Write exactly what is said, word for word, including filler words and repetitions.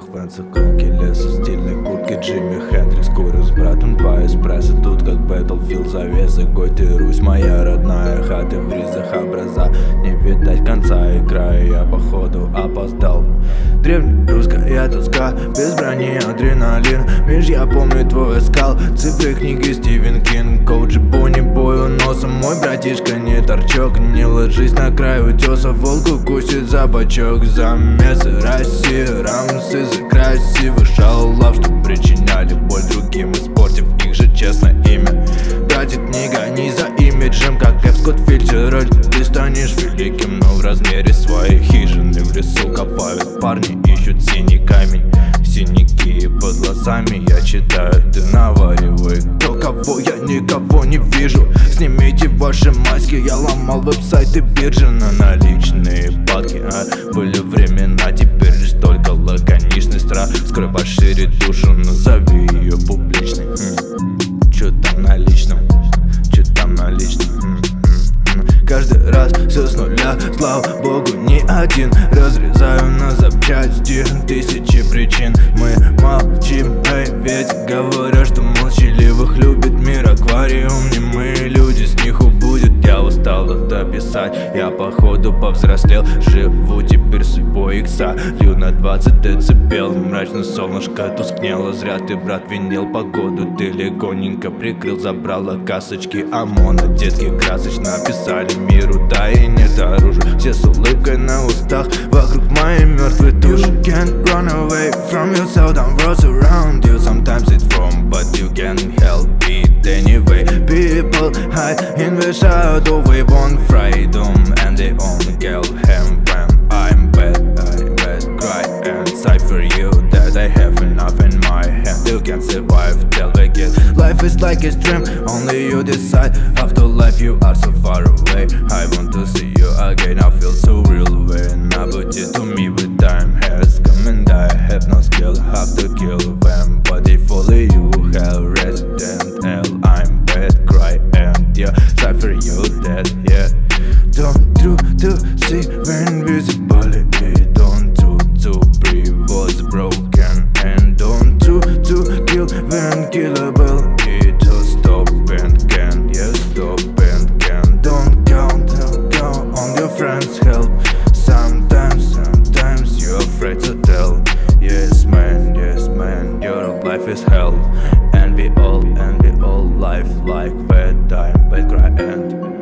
Венса, гонки леса, стильной куртки Джимми Хендрикс. Курю с братом два эспрессо, тут как Battlefield завеса. Гой ты, Русь моя родная, хаты в ризах образа. Не видать конца и края, я походу опоздал. Древнерусская тоска, без брони адреналин. Меж я помню твой скал, цифры книги Стивен Кинг. Коуджи Бонни бою носом, мой братишка не торчок. Не ложись на край утеса, волк укусит за бочок. Замесы России, рамсы за красивых шалав, что причиняли боль другим, испортив их же честное имя. Братик, не гони за имиджем, как Эф Скотт Фицджеральд. Ты станешь великим, но в размере своей хижины. В лесу копают парни, ищут синий камень. Синяки под глазами, я читаю, ты наваривай. Кто кого, я никого не вижу. Снимите ваши маски, я ломал веб-сайты биржи на наличные бабки. А были времена, теперь лишь только лаконичный страх. Скрой пошире душу, назови ее публичной. М-м. Чё там на личном? Чё там на личном? М-м-м. Каждый раз все с нуля, слава богу, не один. Разрезаю на запчасти тысячи причин. Мы молчим, эй, ведь говорят, что молчаливых любит мир. Аквариум, не мы люди, с них убудет. Я устал это писать, я походу повзрослел. Живу теперь судьбой икса, лью на двадцать децибел. Мрачно солнышко тускнело, зря ты, брат, винил погоду. Ты легоненько прикрыл, забрала касочки ОМОНа. Детки красочно писали миру, да и нет оружия. Все с улыбкой на устах, вокруг моей мертвой души. You can't run away from yourself, down roads around you. Sometimes it's wrong, but you can't help it anyway. People hide in the shadow, we want freedom, and they only kill him when I'm bad, I bad, cry and sigh for you that I have enough in my hand. You can't survive till we get. Life is like a dream, only you decide. After life you are so far away. I want to see you again, I feel so real when I put it to me with time has come and I have no skill, have to kill them, but they follow you, hell, resident hell. I'm bad, cry and yeah, sigh for you that, yeah. Don't do to see when visibility, don't do to breathe was broken, and don't do to kill when killable. To stop and can, yeah, stop and can. Don't count, don't count on your friends' help. Sometimes, sometimes you're afraid to tell. Yes man, yes man, your life is hell. And we all, and we all life like bad time, bad cry and